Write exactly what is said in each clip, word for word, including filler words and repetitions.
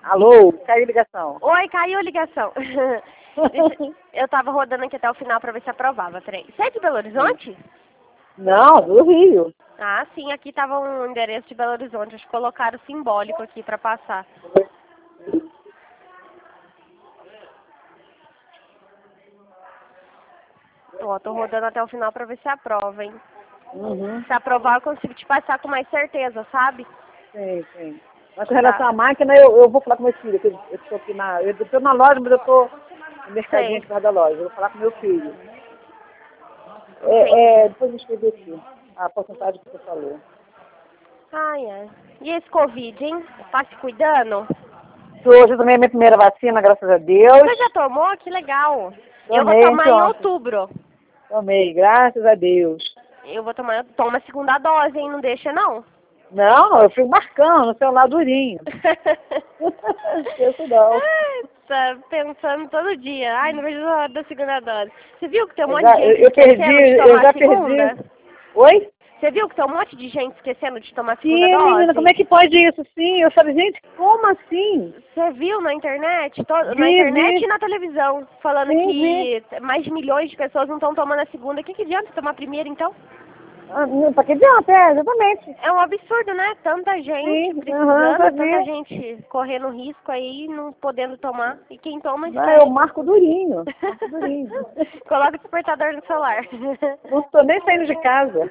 Alô, caiu a ligação. Oi, caiu a ligação. Deixa- eu tava rodando aqui até o final pra ver se aprovava. Peraí. Você é de Belo Horizonte? Não, do Rio. Ah, sim, aqui tava um endereço de Belo Horizonte. Acho que colocaram simbólico aqui pra passar. Ó, tô rodando até o final pra ver se aprova, hein? Uhum. Se aprovar, eu consigo te passar com mais certeza, sabe? Sim, sim. Mas com relação à máquina, eu, eu vou falar com meu filho, que eu eu estou aqui na. Eu estou na loja, mas eu estou no mercadinho Sei. aqui perto da loja. Eu vou falar com meu filho. Entendi. É, é, depois eu escrevi aqui a porcentagem que você falou. Ai, ai. E esse Covid, hein? Tá se cuidando? Hoje eu tomei a minha primeira vacina, graças a Deus. Você já tomou? Que legal. Eu vou Tomei tomar em anteontem. outubro. Tomei, graças a Deus. Eu vou tomar, toma a segunda dose, hein? Não deixa, não. Não, eu fui marcando no celular durinho. Esqueço não. Tá pensando todo dia. Ai, não vejo a hora da segunda dose. Você viu que tem um Eu, monte já, de eu, gente eu perdi, esquecendo de eu tomar já a segunda? perdi. Oi? Você viu que tem um monte de gente esquecendo de tomar a segunda Sim, menina, como dose? é que pode isso? Sim, eu falei, gente, como assim? Você viu na internet? To- na Vi, internet vi, e na televisão, falando sim, vi. que mais de milhões de pessoas não estão tomando a segunda. O que, que adianta tomar a primeira, então? Ah, não, pra que adianta? É, exatamente. É um absurdo, né? Tanta gente Sim, aham, já precisando, tanta vi. gente correndo risco aí, não podendo tomar. E quem toma, Não, eu esquece. marco durinho, marco durinho. Coloca o despertador no celular. Não estou nem saindo de casa.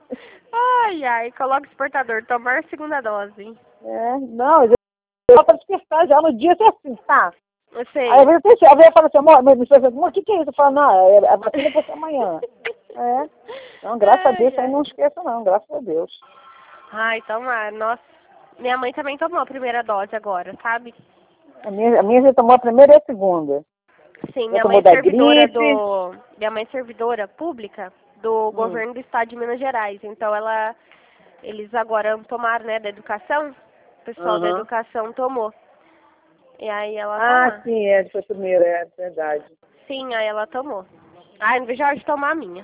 Ai, ai, coloca o despertador, tomar a segunda dose. É, não, eu já para despertar já no dia, você assim, tá? Eu Aí às sei. vezes eu pensei, às vezes eu falo assim, amor, mas você amor, o que que é isso? Eu falo, não, é- a vacina vai ser amanhã. É. Não, graças a Deus, Ai, isso aí ai. não esqueça não, graças a Deus. Ai, tomar, nossa. Minha mãe também tomou a primeira dose agora, sabe? A minha, a minha já tomou a primeira e a segunda. Sim, Já minha mãe tomou é da servidora gripe. do. Minha mãe é servidora pública do Hum. governo do estado de Minas Gerais. Então ela. Eles agora tomaram, né, da educação. O pessoal da Aham. educação tomou. E aí ela tá Ah, lá. sim, é, foi a primeira, é verdade. Sim, aí ela tomou. Ai, não vejo a hora de tomar a minha.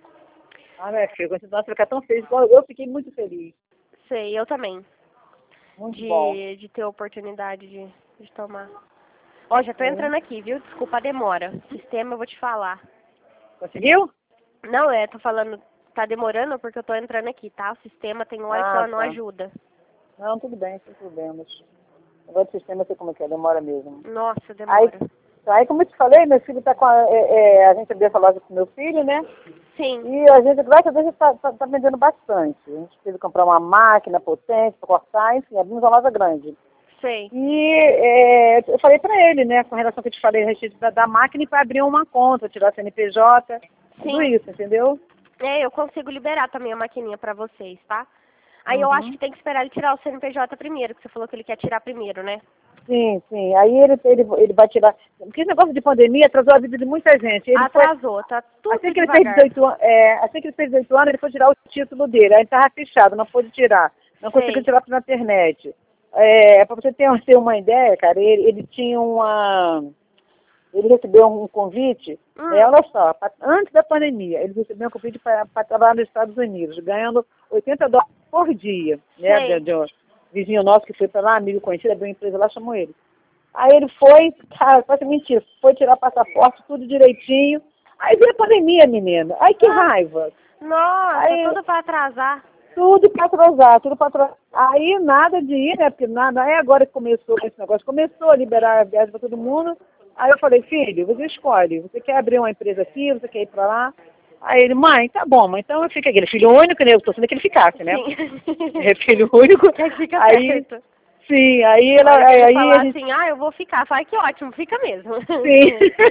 Ah, minha filha, quando você ficar tão feliz, igual eu fiquei muito feliz. Sei, eu também. Muito bom. De, de ter a oportunidade de, de tomar. Ó, já tô Sim. entrando aqui, viu? Desculpa a demora. Sistema eu vou te falar. Conseguiu? Não, é, tô falando, tá demorando porque eu tô entrando aqui, tá? O sistema tem hora que Ah, ela não tá. ajuda. Não, tudo bem, sem problemas. Agora o sistema, eu sei como é que é, demora mesmo. Nossa, Aí, demora. aí como eu te falei, meu filho tá com a, é, é, a gente abriu essa loja com meu filho, né? Sim, E a gente, graças a Deus, está tá, tá vendendo bastante. A gente teve que comprar uma máquina potente para cortar, enfim, abrimos uma loja grande. sei. E é, eu falei para ele, né, com relação que eu te falei a respeito da, da máquina e para abrir uma conta, tirar C N P J, tudo Sim. isso, entendeu? É, eu consigo liberar também a maquininha pra vocês, tá? Aí eu acho Uhum. que tem que esperar ele tirar o C N P J primeiro, que você falou que ele quer tirar primeiro, né? Sim, sim. Aí ele, ele, ele vai tirar. Porque esse negócio de pandemia atrasou a vida de muita gente. Ele foi, Atrasou, tá tudo assim que ele fez devagar. dezoito anos, é, assim que ele fez dezoito anos, ele foi tirar o título dele. Aí estava fechado, não pôde tirar. Não conseguiu Sei. tirar pela internet. É, para você ter, ter uma ideia, cara, ele, ele tinha uma. Ele recebeu um convite, né, Hum, olha só, pra- antes da pandemia, ele recebeu um convite para trabalhar nos Estados Unidos, ganhando oitenta dólares por dia, né, de, sei. de um vizinho nosso que foi para lá, amigo conhecido, abriu uma empresa lá, chamou ele. Aí ele foi, cara, pode mentir, foi tirar passaporte, tudo direitinho, aí veio a pandemia, menina, ai que Ah, raiva, nossa, aí tudo pra atrasar. tudo para atrasar, tudo para atrasar. Aí nada de ir, né? Porque nada, aí agora que começou esse negócio, começou a liberar a viagem para todo mundo. Aí eu falei, filho, você escolhe, você quer abrir uma empresa aqui, você quer ir para lá? Aí ele, mãe, tá bom, mas então eu fico aqui. Ele é filho único, né? Eu torcendo que ele ficasse, né? Sim. É filho único. Que fica Aí, certo. sim, aí A ela, hora que aí, ele aí a falar gente, assim, ah, eu vou ficar, fala que ótimo, fica mesmo. sim.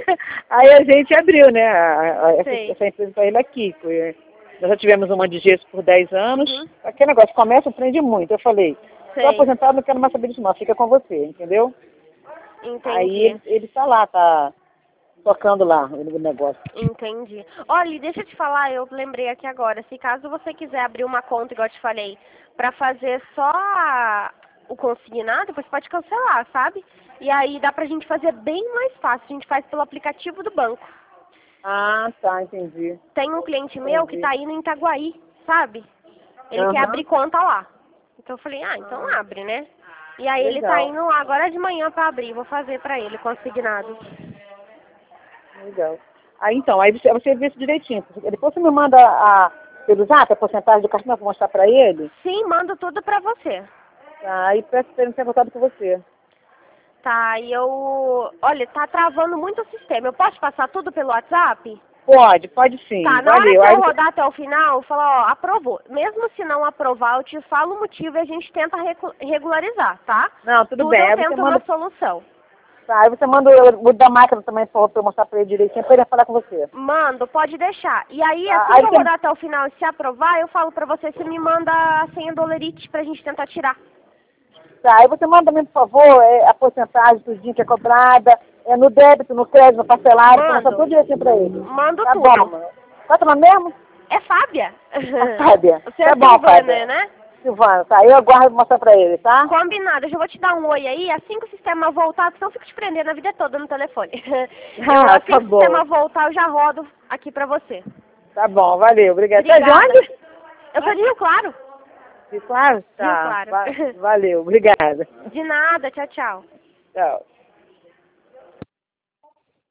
Aí a gente abriu, né? a- a- Essa, Sei. essa empresa para ele aqui. Foi- Nós já tivemos uma de gesso por dez anos. Uhum. Aquele negócio, começa, aprende muito. Eu falei, estou Sei. aposentado, não quero mais saber disso não, fica com você, entendeu? Aí Entendi. ele, ele tá lá, tá tocando lá o negócio. Entendi. Olha, deixa eu te falar, eu lembrei aqui agora, se caso você quiser abrir uma conta, igual eu te falei, pra fazer só a- o consignado, você pode cancelar, sabe? E aí dá pra gente fazer bem mais fácil, a gente faz pelo aplicativo do banco. Ah, tá, entendi. Tem um cliente meu que Entendi. tá indo em Itaguaí, sabe? Ele quer Aham. abrir conta lá. Então eu falei, ah, então Ah, abre, né? E aí ele Legal. tá indo lá agora de manhã pra abrir, vou fazer pra ele, consignado. Legal. Aí então, aí você, você vê isso direitinho. Depois você me manda a, pelo zap a porcentagem do cartão pra mostrar pra ele. Sim, mando tudo pra você. Tá, aí peço pra ele não ter voltado com você. Tá, e eu... Olha, tá travando muito o sistema. Eu posso passar tudo pelo WhatsApp? Pode, pode sim. Tá, na Valeu. hora que Aí eu você- rodar até o final, eu falo, ó, aprovou. Mesmo se não aprovar, eu te falo o motivo e a gente tenta recu- regularizar, tá? Não, tudo Tudo bem. eu Aí você tento manda, uma solução. tá, aí você manda o, o da máquina também pra eu mostrar pra ele direitinho, pra ele falar com você. Mando, pode deixar. E aí, Tá, assim aí que eu você- rodar até o final e se aprovar, eu falo pra você, você me manda a senha do Olerite pra gente tentar tirar. Tá, aí você manda também, por favor, é, a porcentagem, tudinho que é cobrada, é no débito, no crédito, no parcelado, você mostra Mando. tudo direitinho pra ele. Mando Tá tudo. bom, mano. Qual é o teu nome mesmo? É Fábia. A Fábia. Você Tá é bom, Silvana, Fábia. né? Silvana, tá, eu aguardo mostrar pra ele, tá? Combinado, eu já vou te dar um oi aí, assim que o sistema voltar, senão eu fico te prendendo a vida toda no telefone. Eu, Ah, assim tá que o bom. sistema voltar, eu já rodo aqui pra você. Tá bom, valeu, obrigada. Tá de Obrigada. onde? Eu sou de Rio Claro. Rio Claro? Tá, Rio Claro. va- valeu, obrigada. De nada, tchau, tchau. Tchau.